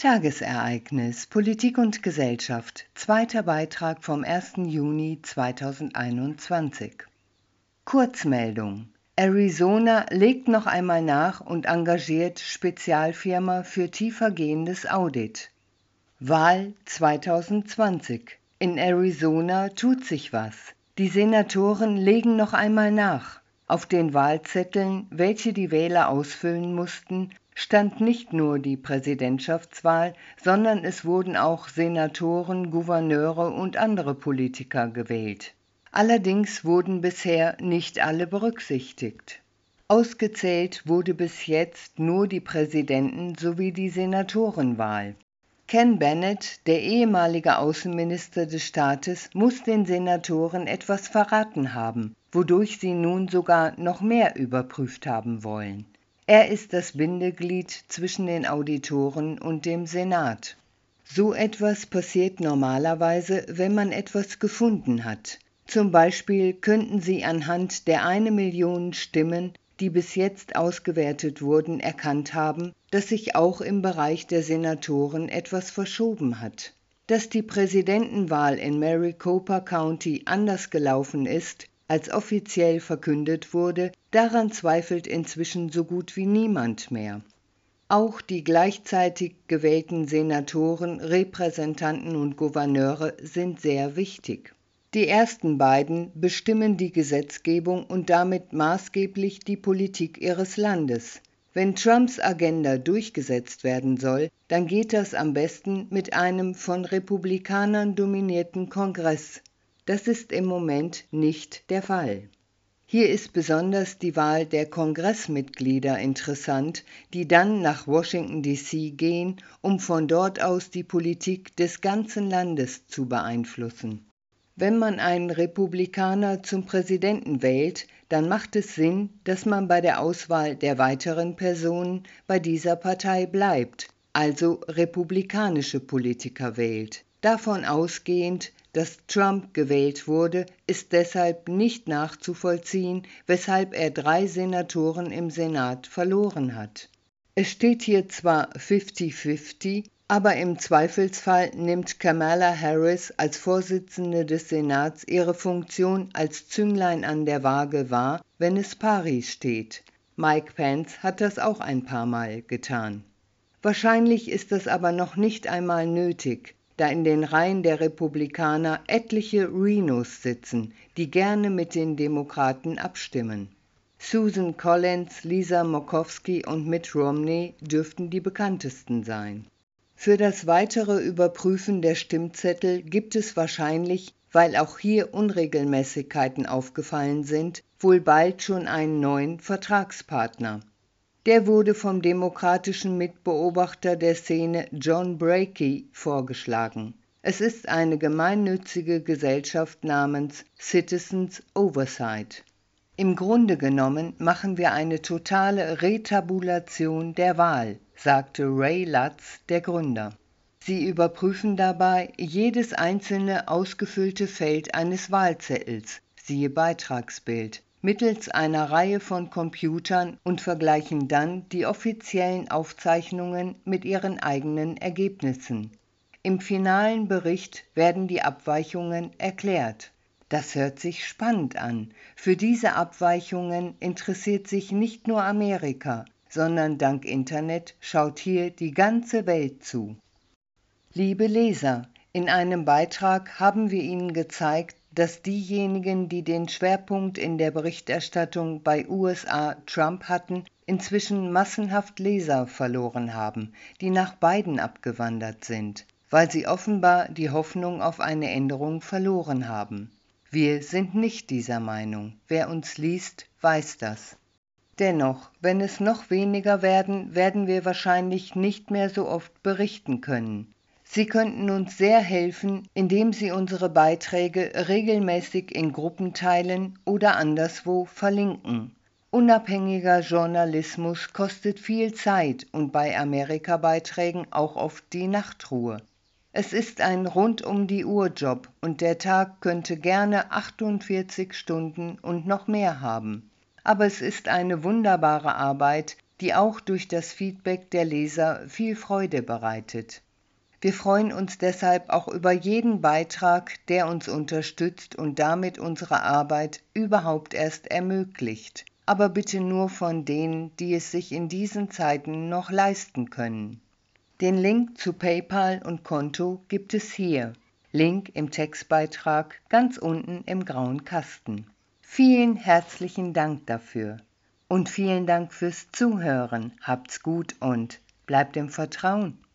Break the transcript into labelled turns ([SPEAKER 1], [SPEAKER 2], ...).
[SPEAKER 1] Tagesereignis Politik und Gesellschaft, zweiter Beitrag vom 1. Juni 2021. Kurzmeldung: Arizona legt noch einmal nach und engagiert Spezialfirma für tiefergehendes Audit. Wahl 2020. In Arizona tut sich was. Die Senatoren legen noch einmal nach. Auf den Wahlzetteln, welche die Wähler ausfüllen mussten, stand nicht nur die Präsidentschaftswahl, sondern es wurden auch Senatoren, Gouverneure und andere Politiker gewählt. Allerdings wurden bisher nicht alle berücksichtigt. Ausgezählt wurde bis jetzt nur die Präsidenten- sowie die Senatorenwahl. Ken Bennett, der ehemalige Außenminister des Staates, muss den Senatoren etwas verraten haben, wodurch sie nun sogar noch mehr überprüft haben wollen. Er ist das Bindeglied zwischen den Auditoren und dem Senat. So etwas passiert normalerweise, wenn man etwas gefunden hat. Zum Beispiel könnten Sie anhand der 1 Million Stimmen, die bis jetzt ausgewertet wurden, erkannt haben, dass sich auch im Bereich der Senatoren etwas verschoben hat. Dass die Präsidentenwahl in Maricopa County anders gelaufen ist, als offiziell verkündet wurde, daran zweifelt inzwischen so gut wie niemand mehr. Auch die gleichzeitig gewählten Senatoren, Repräsentanten und Gouverneure sind sehr wichtig. Die ersten beiden bestimmen die Gesetzgebung und damit maßgeblich die Politik ihres Landes. Wenn Trumps Agenda durchgesetzt werden soll, dann geht das am besten mit einem von Republikanern dominierten Kongress. Das ist im Moment nicht der Fall. Hier ist besonders die Wahl der Kongressmitglieder interessant, die dann nach Washington D.C. gehen, um von dort aus die Politik des ganzen Landes zu beeinflussen. Wenn man einen Republikaner zum Präsidenten wählt, dann macht es Sinn, dass man bei der Auswahl der weiteren Personen bei dieser Partei bleibt, also republikanische Politiker wählt. Davon ausgehend, dass Trump gewählt wurde, ist deshalb nicht nachzuvollziehen, weshalb er 3 Senatoren im Senat verloren hat. Es steht hier zwar 50-50, aber im Zweifelsfall nimmt Kamala Harris als Vorsitzende des Senats ihre Funktion als Zünglein an der Waage wahr, wenn es pari steht. Mike Pence hat das auch ein paar Mal getan. Wahrscheinlich ist das aber noch nicht einmal nötig, da in den Reihen der Republikaner etliche Rhinos sitzen, die gerne mit den Demokraten abstimmen. Susan Collins, Lisa Murkowski und Mitt Romney dürften die bekanntesten sein. Für das weitere Überprüfen der Stimmzettel gibt es wahrscheinlich, weil auch hier Unregelmäßigkeiten aufgefallen sind, wohl bald schon einen neuen Vertragspartner. Der wurde vom demokratischen Mitbeobachter der Szene John Brakey vorgeschlagen. Es ist eine gemeinnützige Gesellschaft namens Citizens Oversight. Im Grunde genommen machen wir eine totale Retabulation der Wahl, sagte Ray Lutz, der Gründer. Sie überprüfen dabei jedes einzelne ausgefüllte Feld eines Wahlzettels, siehe Beitragsbild, mittels einer Reihe von Computern und vergleichen dann die offiziellen Aufzeichnungen mit ihren eigenen Ergebnissen. Im finalen Bericht werden die Abweichungen erklärt. Das hört sich spannend an. Für diese Abweichungen interessiert sich nicht nur Amerika, sondern dank Internet schaut hier die ganze Welt zu. Liebe Leser, in einem Beitrag haben wir Ihnen gezeigt, dass diejenigen, die den Schwerpunkt in der Berichterstattung bei USA Trump hatten, inzwischen massenhaft Leser verloren haben, die nach Biden abgewandert sind, weil sie offenbar die Hoffnung auf eine Änderung verloren haben. Wir sind nicht dieser Meinung. Wer uns liest, weiß das. Dennoch, wenn es noch weniger werden, werden wir wahrscheinlich nicht mehr so oft berichten können. Sie könnten uns sehr helfen, indem Sie unsere Beiträge regelmäßig in Gruppen teilen oder anderswo verlinken. Unabhängiger Journalismus kostet viel Zeit und bei Amerika-Beiträgen auch oft die Nachtruhe. Es ist ein Rund-um-die-Uhr-Job und der Tag könnte gerne 48 Stunden und noch mehr haben. Aber es ist eine wunderbare Arbeit, die auch durch das Feedback der Leser viel Freude bereitet. Wir freuen uns deshalb auch über jeden Beitrag, der uns unterstützt und damit unsere Arbeit überhaupt erst ermöglicht. Aber bitte nur von denen, die es sich in diesen Zeiten noch leisten können. Den Link zu PayPal und Konto gibt es hier. Link im Textbeitrag ganz unten im grauen Kasten. Vielen herzlichen Dank dafür. Und vielen Dank fürs Zuhören. Habt's gut und bleibt im Vertrauen.